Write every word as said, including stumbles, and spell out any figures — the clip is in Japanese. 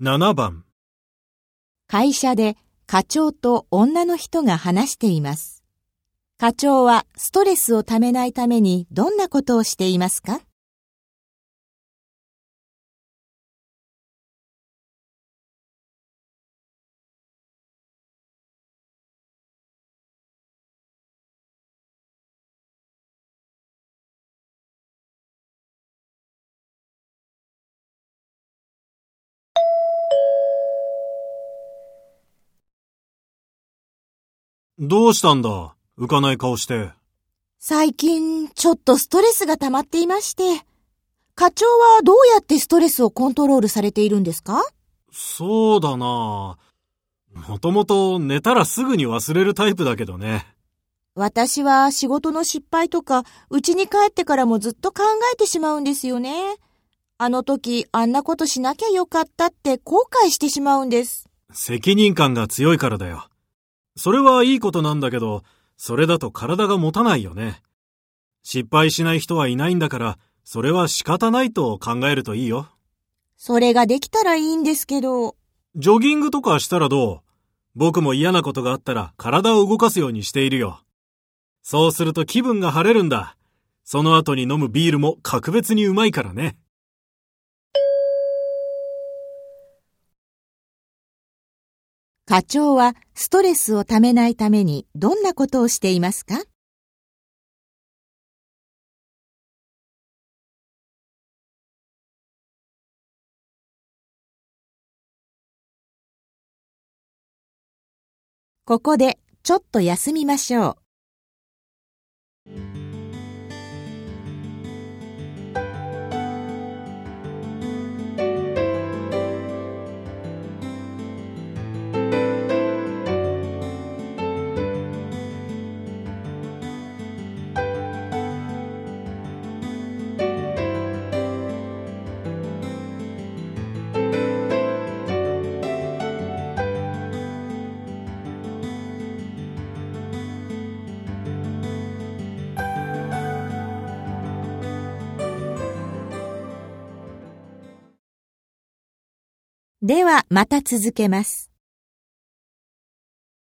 ななばん。 会社で課長と女の人が話しています。課長はストレスをためないためにどんなことをしていますか？ どうしたんだ？浮かない顔して。 最近ちょっとストレスが溜まっていまして、課長はどうやってストレスをコントロールされているんですか？ そうだな。もともと寝たらすぐに忘れるタイプだけどね。 私は仕事の失敗とか、家に帰ってからもずっと考えてしまうんですよね。あの時あんなことしなきゃよかったって後悔してしまうんです。 責任感が強いからだよ。それはいいことなんだけど、それだと体が持たないよね。失敗しない人はいないんだから、それは仕方ないと考えるといいよ。 それができたらいいんですけど。 ジョギングとかしたらどう？僕も嫌なことがあったら体を動かすようにしているよ。そうすると気分が晴れるんだ。その後に飲むビールも格別にうまいからね。 課長はストレスをためないためにどんなことをしていますか？ここでちょっと休みましょう。ではまた続けます。